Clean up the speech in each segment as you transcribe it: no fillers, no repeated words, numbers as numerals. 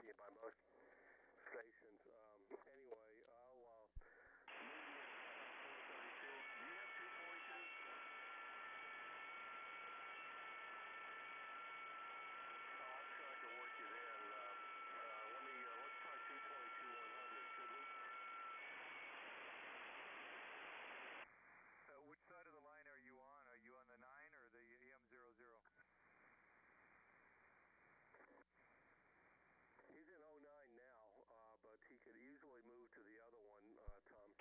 working by most stations. Anyway, I'll meet you at 432. Do you have 242? I'll try to work you then. Let's try 222-100, could we? Which side of the line are you on? Are you on the 9 or the EM00? He's in 09 now, but he could easily move to the other one, Tom.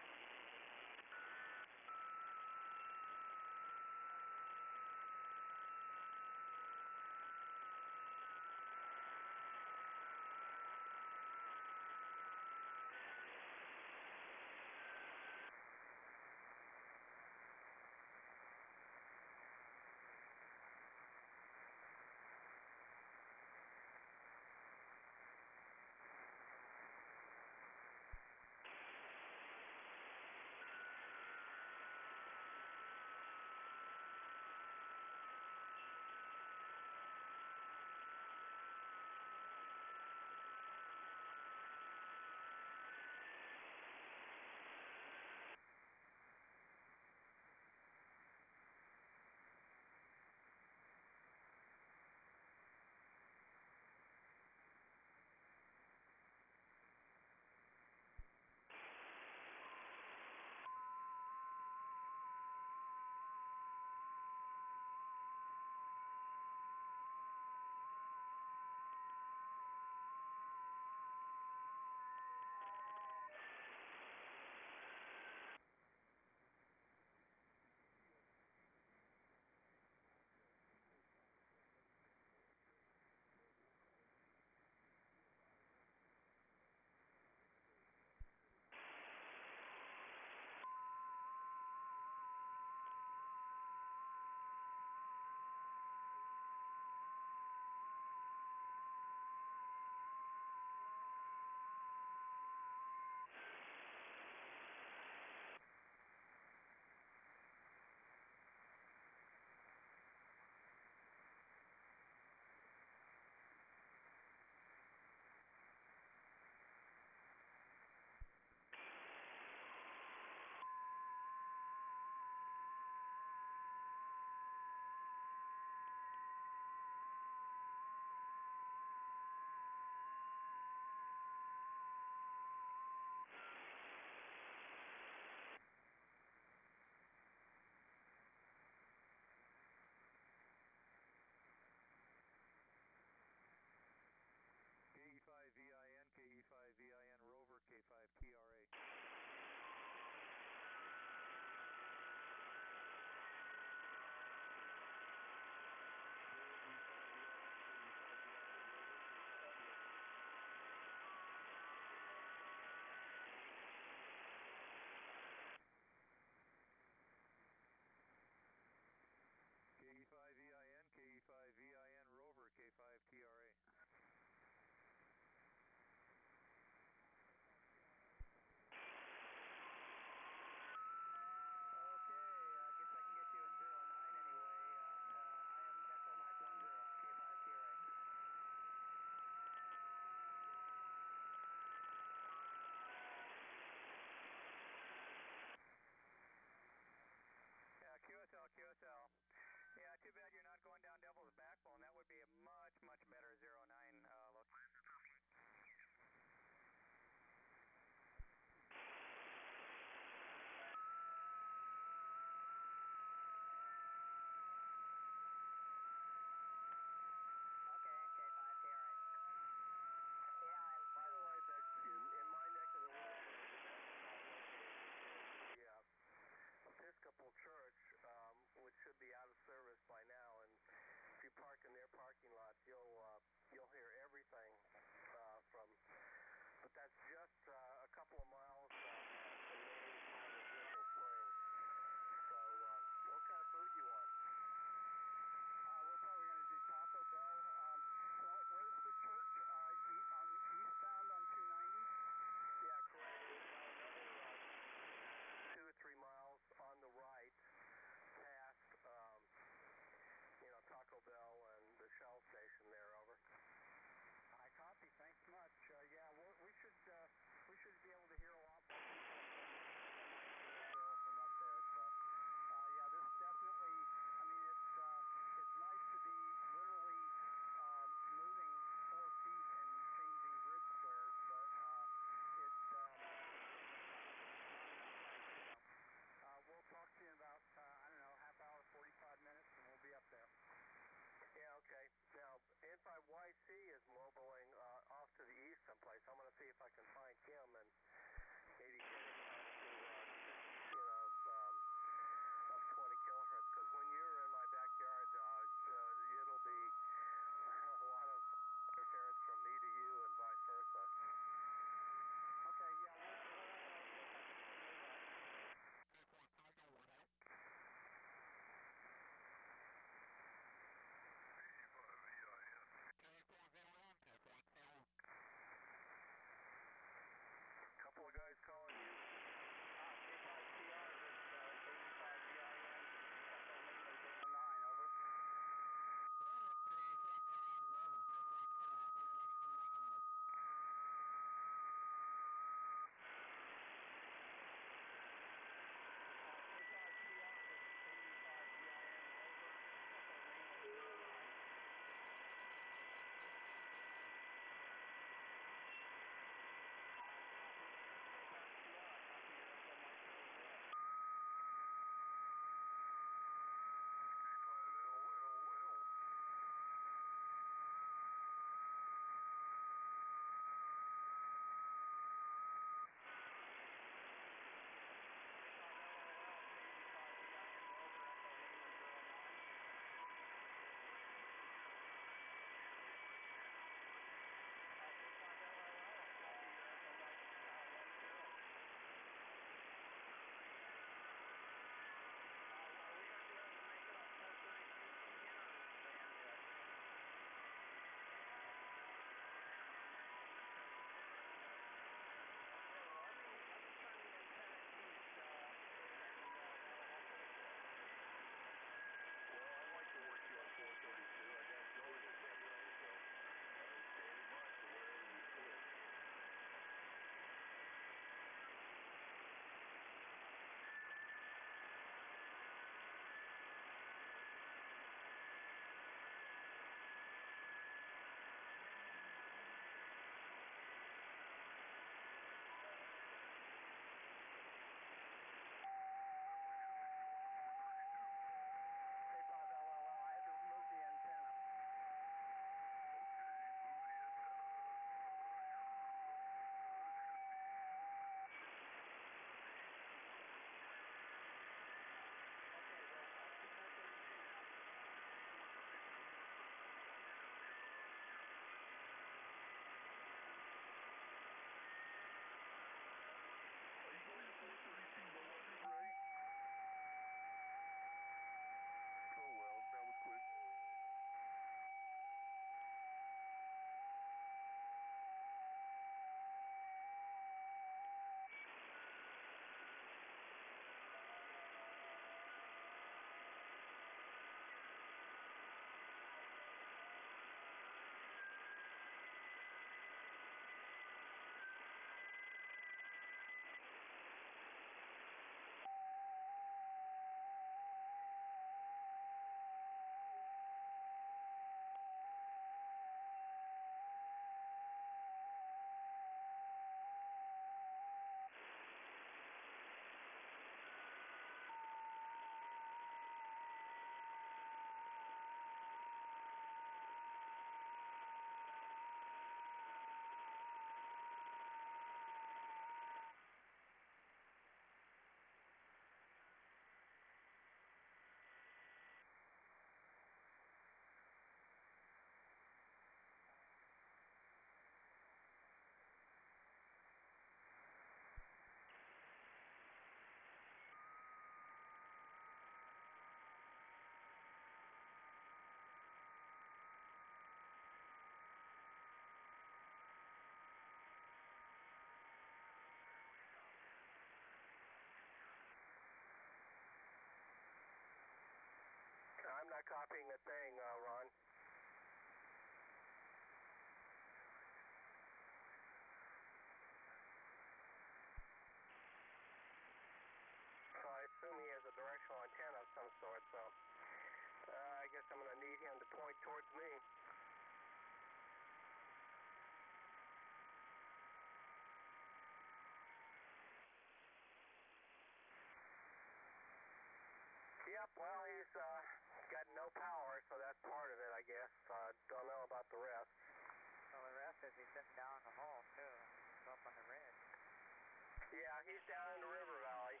Yeah, he's down in the river valley.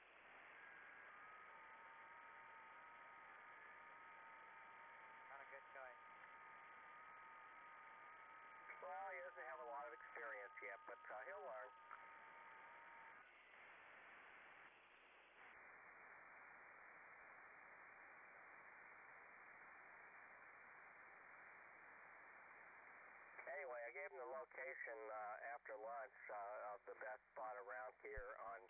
Not a good choice. Well, he doesn't have a lot of experience yet, but he'll learn. Anyway, I gave him the location after lunch of the best spot around here on.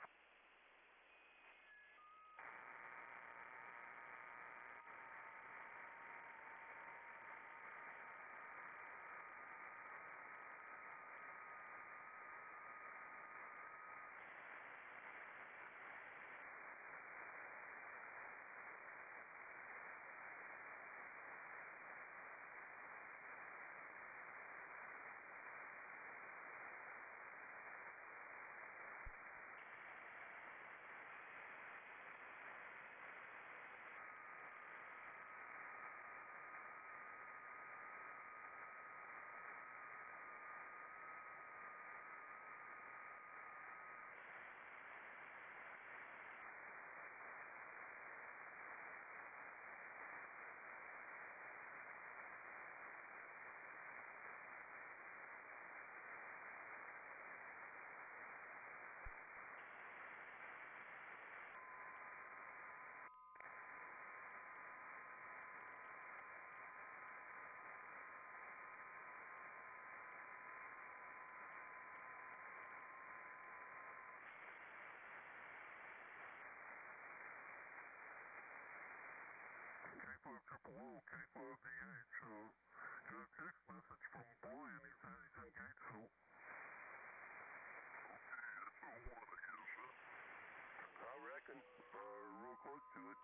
K5 K5DH, got a text message from Brian, he says he's in Gatesville. Okay, that's a one, I guess, huh? I reckon. Real close to it.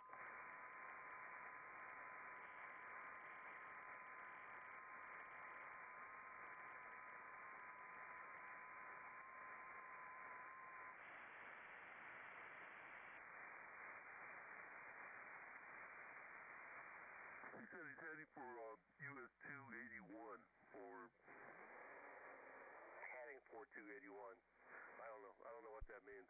He said he's heading for US 281 or Heading for 281. I don't know what that means.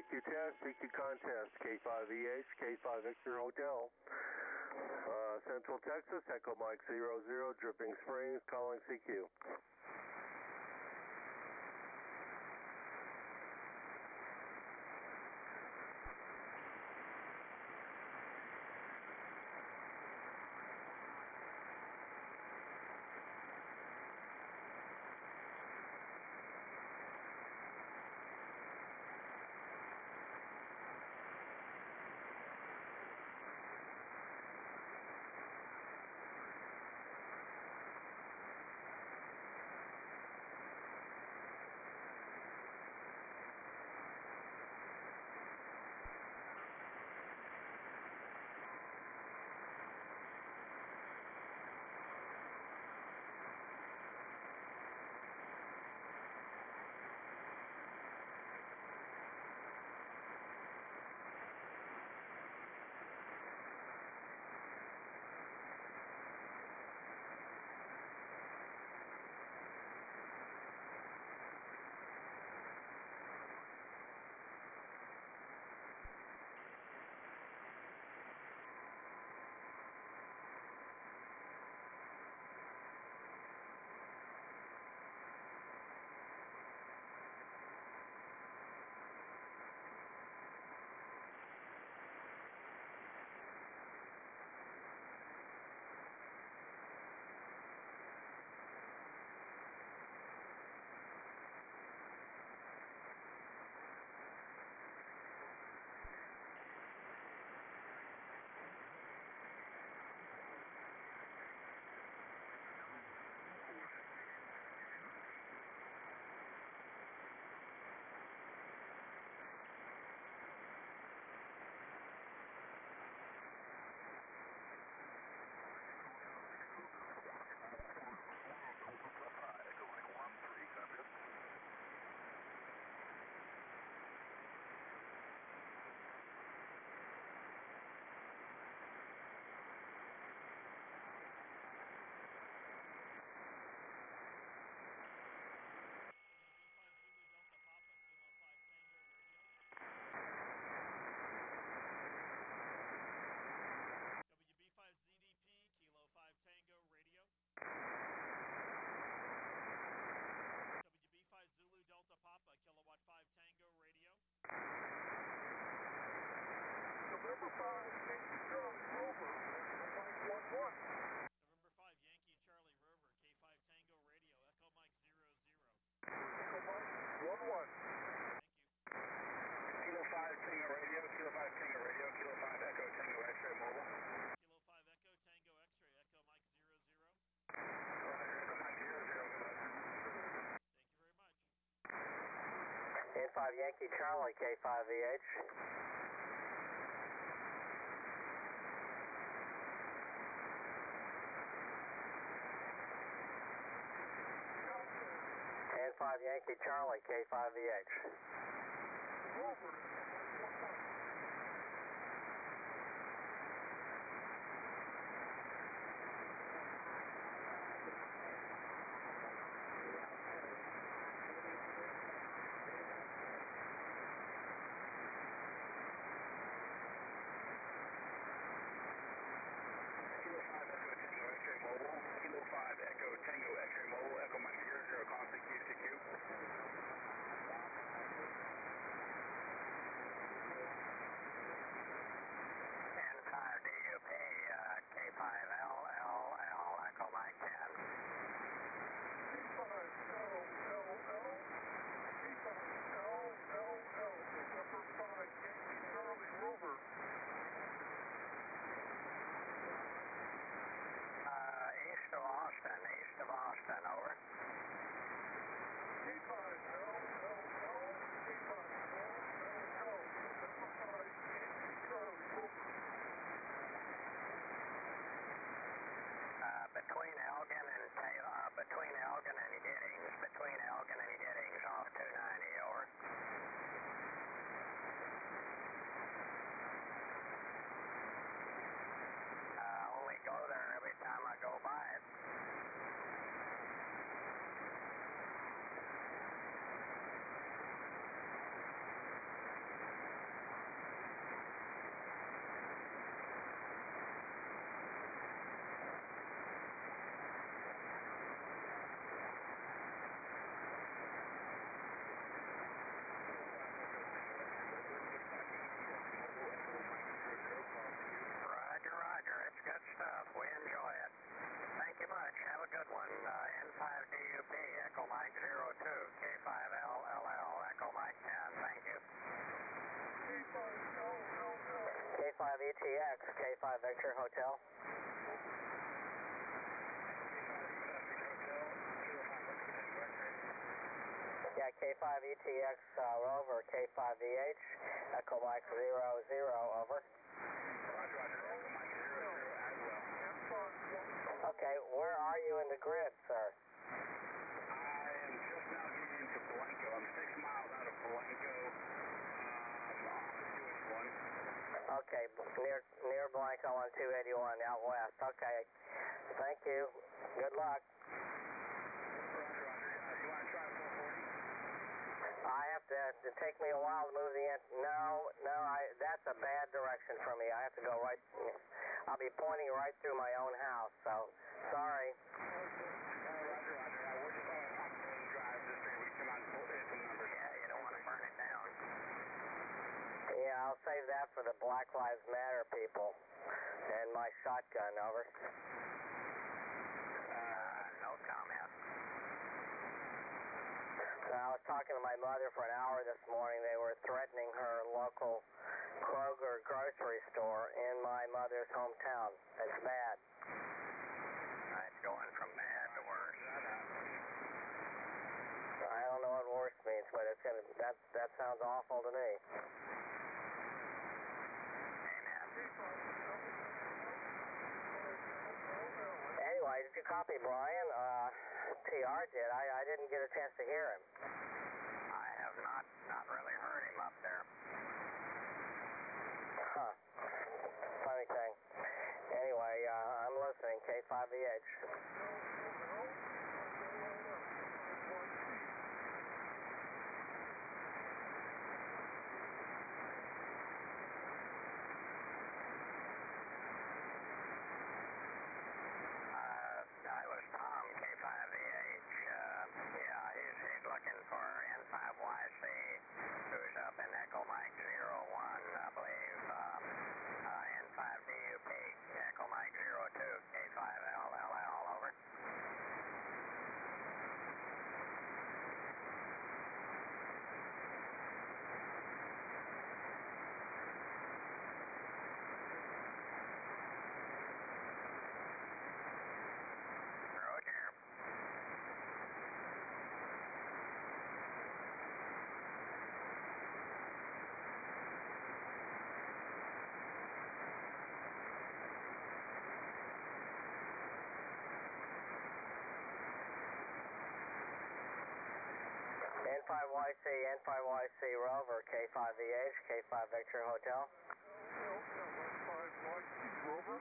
CQ test, CQ contest, K5EH, K5 Victor Hotel. Central Texas, Echo Mike 00, Dripping Springs, calling CQ. WB5ZDP, Kilo 5 Tango Radio. WB5 Zulu Delta Papa, Kilowatt 5 Tango Radio. November 5, Yankee Charlie Rover, Mike 11. November 5 Yankee Charlie Rover, K5 Tango Radio, Echo Mike 00. Echo Mike 11. Thank you. Kilo 5 Tango Radio, Kilo 5 Tango Radio, Kilo 5 Echo Tango X-ray mobile. Kilo 5 Echo Tango X-ray, Echo Mike 00. Roger, Echo Mike 00, goodbye. Thank you very much. N5 Yankee Charlie, K5EH. N5 Yankee Charlie, K5EH. Rover, Kilo 5 Echo Tango X-ray mobile, Echo Mike 00, calling CQ. K5ETX, K5 Victor Hotel. Yeah, K5ETX Rover, K5VH, Echo Mike 00, over. Okay, where are you in the grid, sir? I am just now getting into Blanco. I'm 6 miles out of Blanco on 281. Okay, near Blanco on 281 out west. Okay, thank you. Good luck. Roger. You want to try 440? I have to, it take me a while to move the end. No, that's a bad direction for me. I have to go right, I'll be pointing right through my own house, so, sorry. Roger. We're just on Main Drive District. We come out and hit some numbers. Yeah, you don't want to burn it down. Yeah, I'll save that for the Black Lives Matter people. And my shotgun, over. No comment. So I was talking to my mother for an hour this morning. They were threatening her local Kroger grocery store in my mother's hometown. It's bad. It's going from bad to worse. I don't know what worse means, but it's gonna. That sounds awful to me. Anyway, did you copy Brian? TR did. I didn't get a chance to hear him. I have not really heard him up there. Huh. Funny thing. Anyway, I'm listening. K5VH. I was Tom, K5VH. Yeah, he's looking for N5YC, who's up in Echo Mike 01, I believe. N5DUP, Echo Mike 02, K5LLL, over. N5YC Rover, K5VH, K5 Victor Hotel. Rover.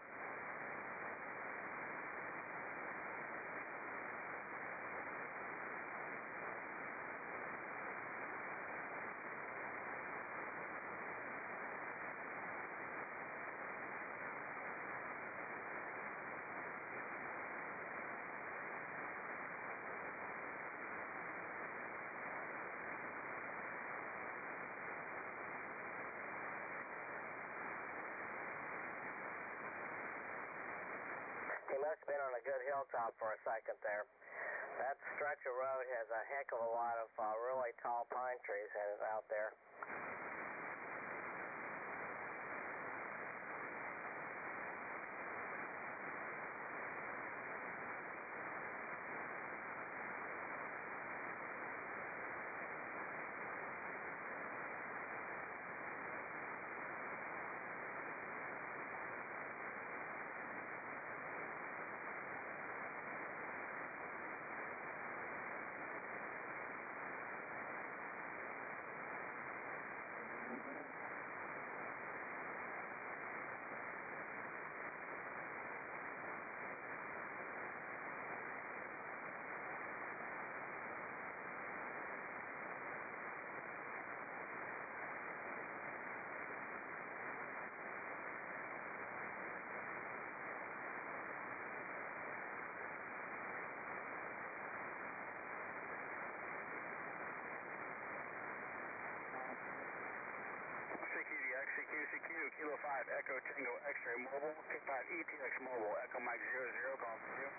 He must have been on a good hilltop for a second there. That stretch of road has a heck of a lot of really tall pine trees out there. CQ, Kilo 5, Echo Tango X-Ray Mobile, K5 ETX Mobile, Echo Mike 00, call for you.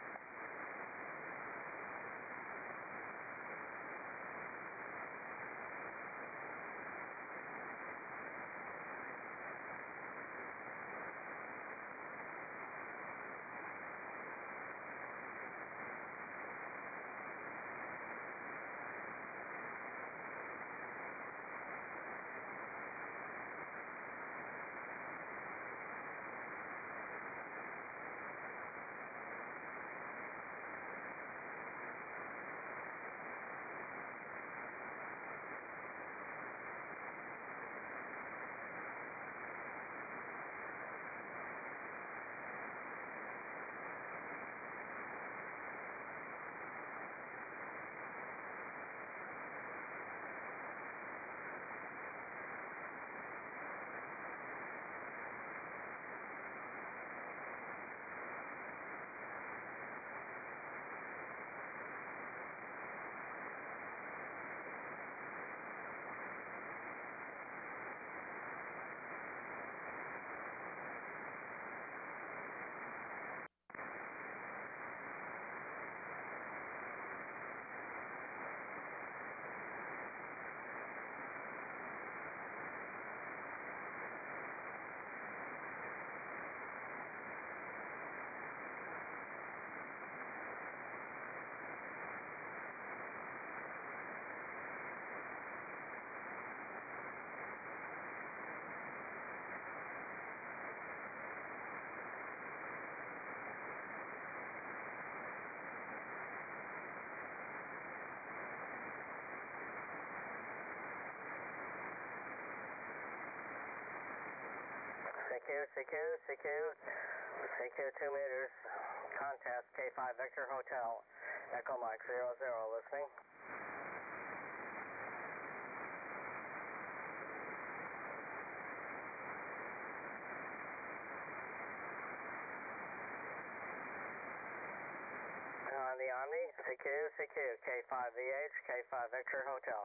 CQ 2 meters, contest K5 Victor Hotel, Echo Mike 00, listening. On the Omni, CQ, K5VH, K5 Victor Hotel.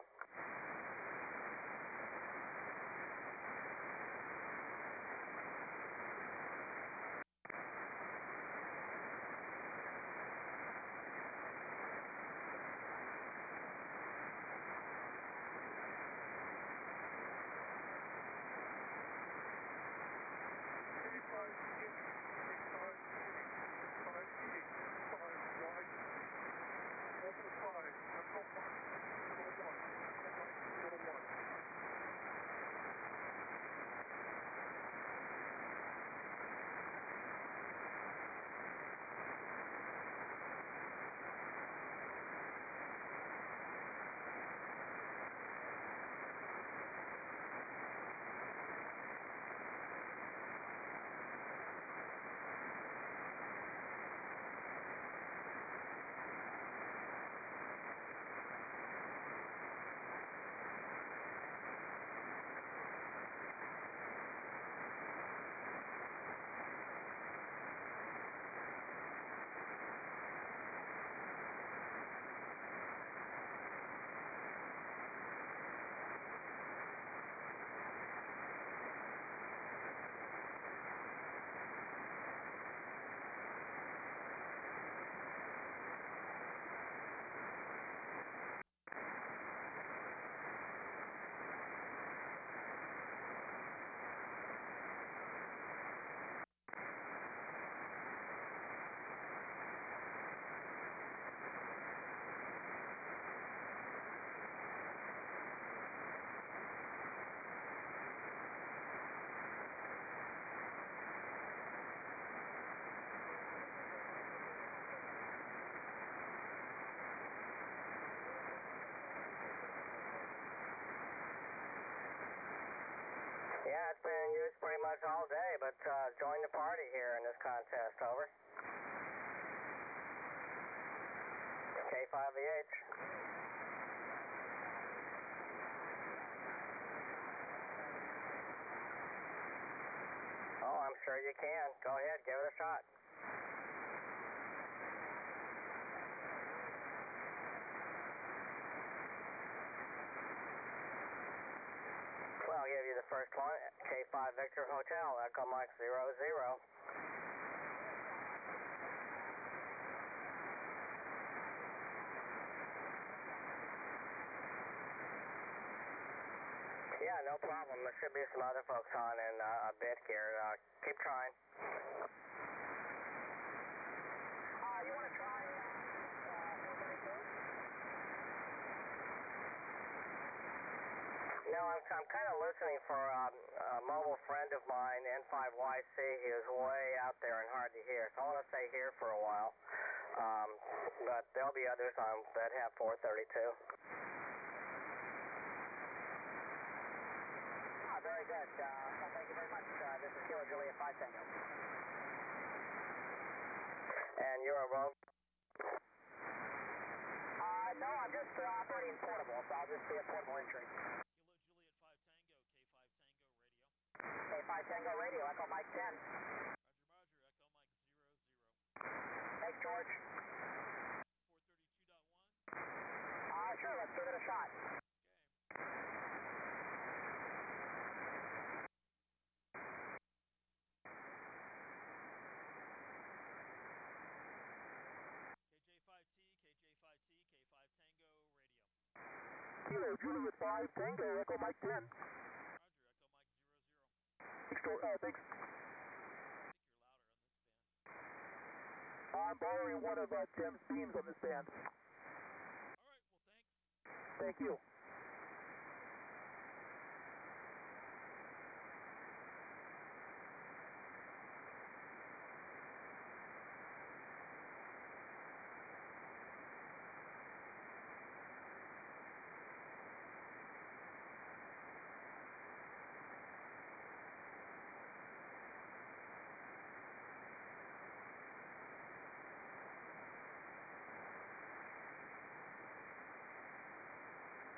Yeah, it's been in use pretty much all day, but join the party here in this contest, over. K5VH. Oh, I'm sure you can. Go ahead, give it a shot. Well, I'll give you the first one, K5 Victor Hotel, Echo Mike 00. Yeah, no problem. There should be some other folks on in a bit here. Keep trying. You want to try 432? No, I'm kind of listening for a mobile friend of mine, N5YC. He is way out there and hard to hear, so I want to stay here for a while. But there'll be others on that have 432. Very good. Well, thank you very much. This is Kilo Juliet 5 Tango. And you're a rogue? No, I'm just operating portable, so I'll just be a portable entry. Kilo Juliet 5 Tango, K5 Tango Radio. K5 Tango Radio, Echo Mike 10. Roger, Echo Mike 00. Thanks, George. 432.1. Sure, let's give it a shot. Okay. KJ5T, K5 Tango Radio. Kilo Juliet 5 Tango, Echo Mike 10. Roger, Echo Mike 00. Thanks. I think you're louder on this band. I'm borrowing one of Jim's beams on this band. All right, well, thanks. Thank you.